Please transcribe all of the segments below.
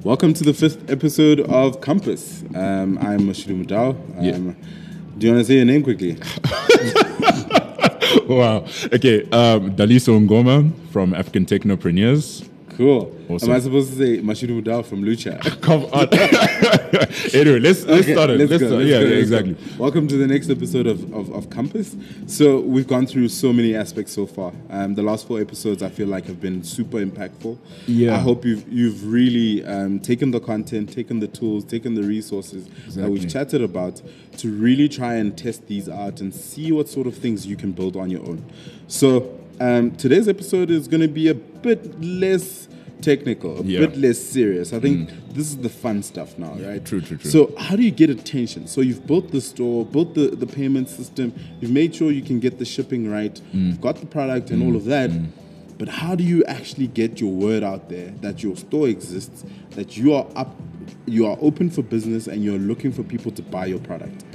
Welcome to the 5th episode of Compass. I'm Mashidu Mudau. Do you want to say your name quickly? Wow. Okay. Daliso Ngoma from African Technopreneurs. Cool. Awesome. Am I supposed to say Mashidu Mudau from Lucha? Come on. Anyway, let's start it. Let's go. Exactly. Welcome to the next episode of Compass. So we've gone through so many aspects so far. The last 4 episodes I feel like have been super impactful. Yeah. I hope you've really taken the content, taken the tools, taken the resources that we've chatted about to really try and test these out and see what sort of things you can build on your own. So today's episode is going to be a bit less technical, a bit less serious. I think this is the fun stuff now, right? True. So how do you get attention? So you've built the store, built the payment system, you've made sure you can get the shipping right, you've got the product and all of that. But how do you actually get your word out there that your store exists, that you are open for business and you're looking for people to buy your product?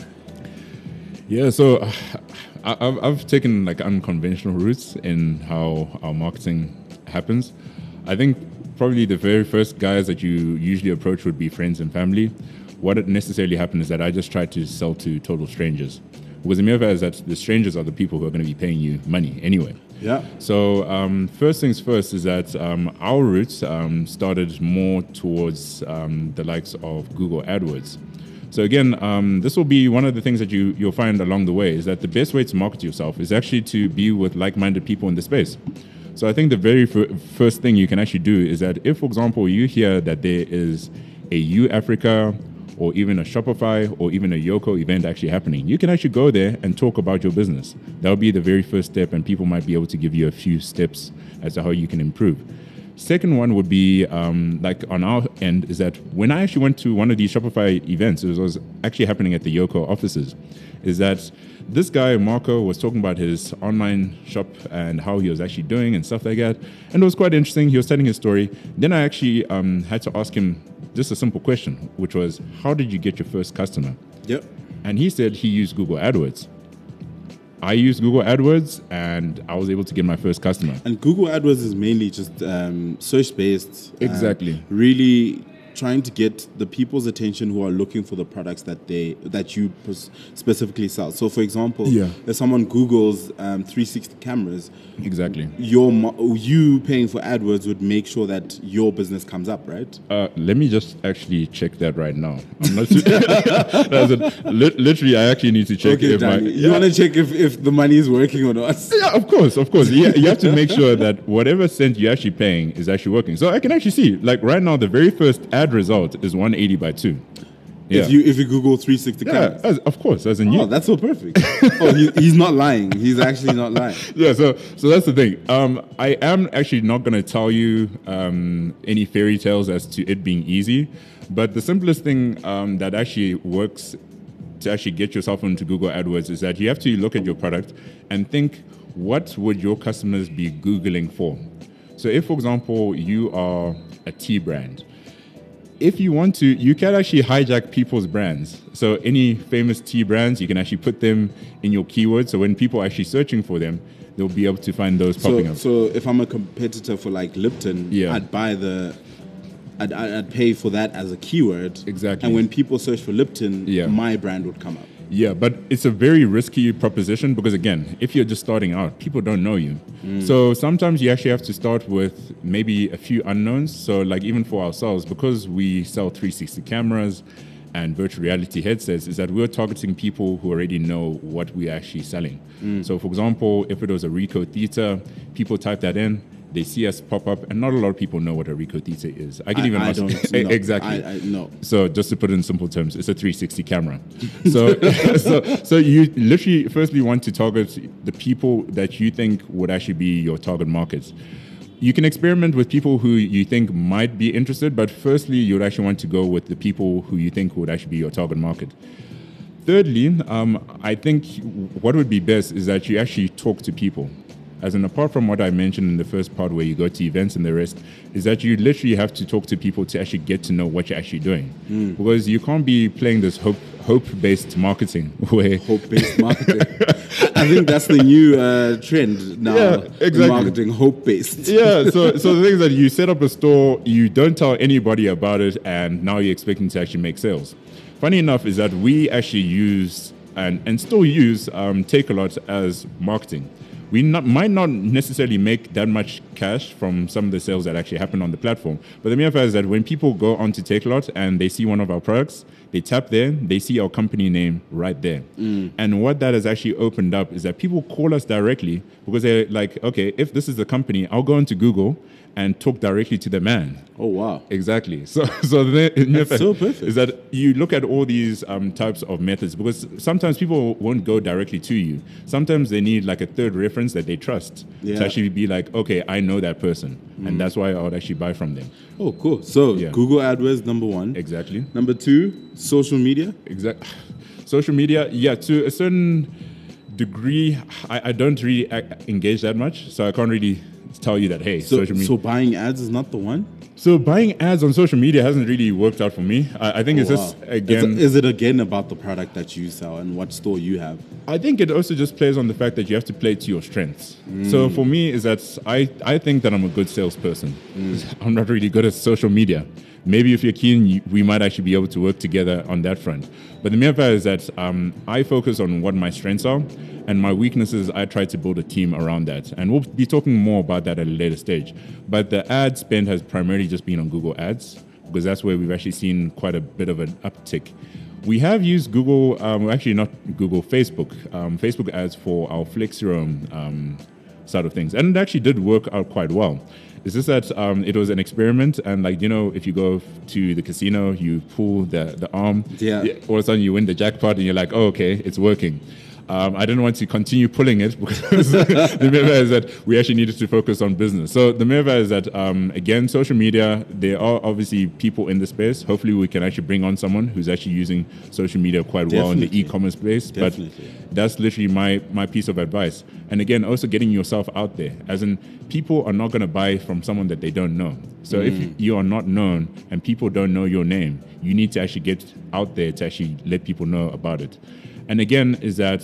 Yeah, so I've taken like unconventional routes in how our marketing happens. I think probably the very first guys that you usually approach would be friends and family. What necessarily happened is that I just tried to sell to total strangers. Because the mere fact is that the strangers are the people who are going to be paying you money anyway. Yeah. So first things first is that our routes started more towards the likes of Google AdWords. So again, this will be one of the things that you'll find along the way is that the best way to market yourself is actually to be with like-minded people in the space. So I think the very first thing you can actually do is that if, for example, you hear that there is a UAfrica or even a Shopify or even a Yoko event actually happening, you can actually go there and talk about your business. That'll be the very first step, and people might be able to give you a few steps as to how you can improve. Second one would be, like on our end, is that when I actually went to one of these Shopify events, it was actually happening at the Yoko offices, is that this guy, Marco, was talking about his online shop and how he was actually doing and stuff like that. And it was quite interesting. He was telling his story. Then I actually had to ask him just a simple question, which was, how did you get your first customer? Yep. And he said he used Google AdWords. I used Google AdWords and I was able to get my first customer. And Google AdWords is mainly just search-based. Exactly. Really trying to get the people's attention who are looking for the products that you specifically sell. So, for example, if someone Googles 360 cameras, exactly, you paying for AdWords would make sure that your business comes up, right? Let me just actually check that right now. I'm not literally, I actually need to check. Okay, Danny, you want to check if the money is working or not? Yeah, of course. You have to make sure that whatever cent you're actually paying is actually working. So I can actually see, like right now, the very first ad result is 180 by 2. Yeah. If you Google 360 cameras. Of course, as in you. Oh, that's so perfect. He's not lying. He's actually not lying. Yeah, so that's the thing. I am actually not going to tell you any fairy tales as to it being easy, but the simplest thing that actually works to actually get yourself into Google AdWords is that you have to look at your product and think, what would your customers be Googling for? So if, for example, you are a tea brand, if you want to, you can actually hijack people's brands. So any famous tea brands, you can actually put them in your keywords. So when people are actually searching for them, they'll be able to find those popping up. So if I'm a competitor for like Lipton, I'd buy I'd pay for that as a keyword. Exactly. And when people search for Lipton, my brand would come up. Yeah, but it's a very risky proposition because, again, if you're just starting out, people don't know you. So sometimes you actually have to start with maybe a few unknowns. So like even for ourselves, because we sell 360 cameras and virtual reality headsets, is that we're targeting people who already know what we're actually selling. So for example, if it was a Ricoh Theta, people type that in, they see us pop up, and not a lot of people know what a Ricoh Theta is. I don't know. Exactly. I know. So just to put it in simple terms, it's a 360 camera. So you literally firstly want to target the people that you think would actually be your target markets. You can experiment with people who you think might be interested, but firstly, you'd actually want to go with the people who you think would actually be your target market. Thirdly, I think what would be best is that you actually talk to people. as in apart from what I mentioned in the first part where you go to events and the rest, is that you literally have to talk to people to actually get to know what you're actually doing. Because you can't be playing this hope-based marketing where... Hope-based marketing. I think that's the new trend now. Exactly. Marketing, hope-based. So the thing is that you set up a store, you don't tell anybody about it, and now you're expecting to actually make sales. Funny enough is that we actually use and still use Takealot as marketing. We might not necessarily make that much cash from some of the sales that actually happen on the platform. But the mere fact is that when people go onto Takealot and they see one of our products, they tap there, they see our company name right there. And what that has actually opened up is that people call us directly because they're like, okay, if this is the company, I'll go into Google and talk directly to the man. Oh, wow. Exactly. So that's so perfect. Is that you look at all these types of methods because sometimes people won't go directly to you. Sometimes they need like a third reference that they trust to actually be like, okay, I know that person. And that's why I would actually buy from them. Oh, cool. So Google AdWords, number one. Exactly. Number two, social media. Social media, to a certain degree, I don't really engage that much. So I can't really tell you that, hey, social media. So buying ads is not the one? So buying ads on social media hasn't really worked out for me. I think it's just, again... Is it again about the product that you sell and what store you have? I think it also just plays on the fact that you have to play to your strengths. So for me, is that I think that I'm a good salesperson. I'm not really good at social media. Maybe if you're keen, we might actually be able to work together on that front. But the mere fact is that I focus on what my strengths are, and my weaknesses, I try to build a team around that. And we'll be talking more about that at a later stage. But the ad spend has primarily just been on Google Ads, because that's where we've actually seen quite a bit of an uptick. We have used Google, actually not Google, Facebook ads for our Flexiroam side of things. And it actually did work out quite well. It's just that it was an experiment, and if you go to the casino, you pull the arm, all of a sudden you win the jackpot, and you're like, oh, okay, it's working. I didn't want to continue pulling it because the matter is that we actually needed to focus on business. So the matter is that, again, social media, there are obviously people in the space. Hopefully we can actually bring on someone who's actually using social media quite well in the e-commerce space. But that's literally my piece of advice. And again, also getting yourself out there. As in, people are not going to buy from someone that they don't know. So if you are not known and people don't know your name, you need to actually get out there to actually let people know about it. And again, is that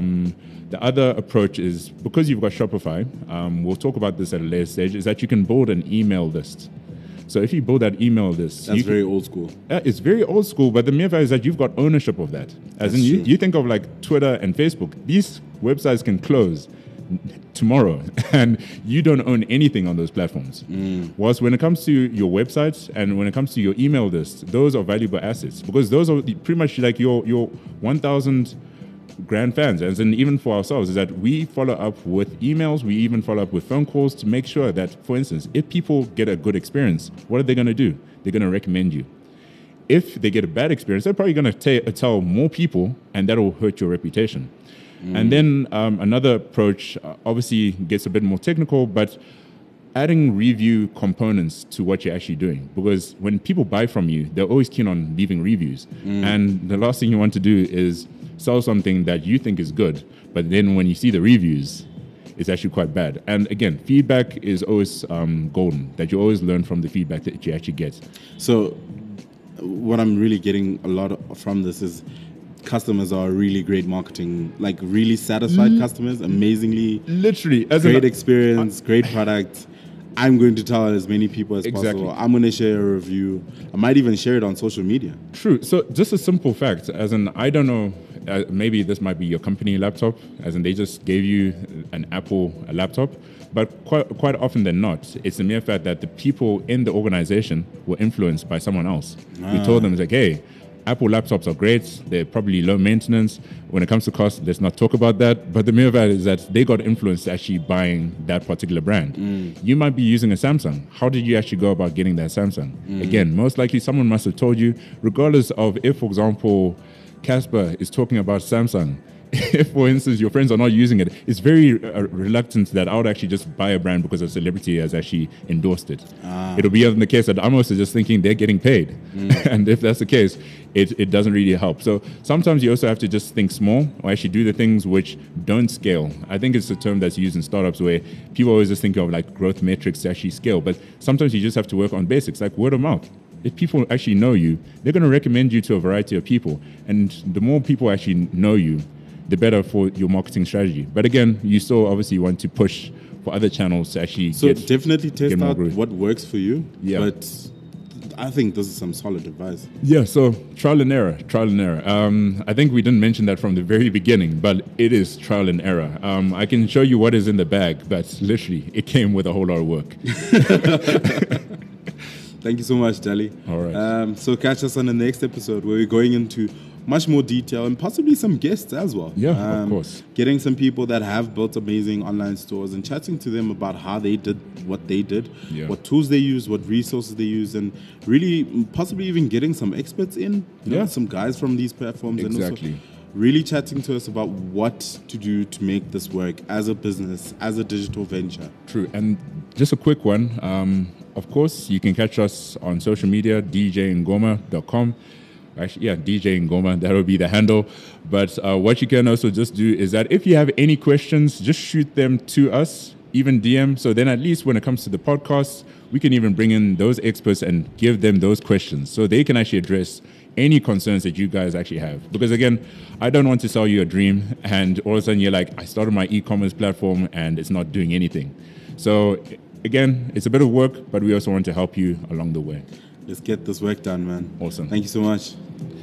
the other approach is, because you've got Shopify, we'll talk about this at a later stage, is that you can build an email list. So if you build that email list... That's very old school. It's very old school, but the mere fact is that you've got ownership of that. As in, you think of like Twitter and Facebook. These websites can close tomorrow, and you don't own anything on those platforms. Whilst when it comes to your websites and when it comes to your email list, those are valuable assets, because those are pretty much like your 1,000 grand fans. And even for ourselves, is that we follow up with emails, we even follow up with phone calls to make sure that, for instance, if people get a good experience, what are they going to do? They're going to recommend you. If they get a bad experience, they're probably going to tell more people, and that will hurt your reputation. And then another approach obviously gets a bit more technical, but adding review components to what you're actually doing. Because when people buy from you, they're always keen on leaving reviews. And the last thing you want to do is sell something that you think is good, but then when you see the reviews, it's actually quite bad. And again, feedback is always golden, that you always learn from the feedback that you actually get. So what I'm really getting a lot from this is customers are really great marketing, like really satisfied customers, amazingly, literally great experience, great product. I'm going to tell as many people as possible. I'm going to share a review. I might even share it on social media. True. So just a simple fact, as in, I don't know, maybe this might be your company laptop, as in they just gave you an Apple laptop, but quite often than not, it's the mere fact that the people in the organization were influenced by someone else. We told them, it's like, hey, Apple laptops are great. They're probably low maintenance. When it comes to cost, let's not talk about that. But the mere fact is that they got influenced actually buying that particular brand. You might be using a Samsung. How did you actually go about getting that Samsung? Again, most likely someone must have told you, regardless of if, for example, Casper is talking about Samsung if, for instance, your friends are not using it, it's very reluctant that I would actually just buy a brand because a celebrity has actually endorsed it. It'll be in the case that I'm also just thinking they're getting paid. And if that's the case, it doesn't really help. So sometimes you also have to just think small or actually do the things which don't scale. I think it's a term that's used in startups where people always just think of like growth metrics to actually scale. But sometimes you just have to work on basics like word of mouth. If people actually know you, they're going to recommend you to a variety of people. And the more people actually know you, the better for your marketing strategy. But again, you still obviously want to push for other channels to actually definitely test out growth. What works for you. Yeah. But I think this is some solid advice. Yeah, so trial and error. I think we didn't mention that from the very beginning, but it is trial and error. I can show you what is in the bag, but literally, it came with a whole lot of work. Thank you so much, Dali. All right. So catch us on the next episode where we're going into much more detail and possibly some guests as well. Yeah, of course. Getting some people that have built amazing online stores and chatting to them about how they did what they did, what tools they use, what resources they use, and really possibly even getting some experts in, you know, some guys from these platforms. Exactly. And also really chatting to us about what to do to make this work as a business, as a digital venture. True. And just a quick one. Of course, you can catch us on social media, djngoma.com. Actually, yeah, DJ Ngoma, that will be the handle. But what you can also just do is that if you have any questions, just shoot them to us, even DM. So then at least when it comes to the podcast, we can even bring in those experts and give them those questions so they can actually address any concerns that you guys actually have. Because again, I don't want to sell you a dream and all of a sudden you're like, I started my e-commerce platform and it's not doing anything. So again, it's a bit of work, but we also want to help you along the way. Let's get this work done, man. Awesome. Thank you so much.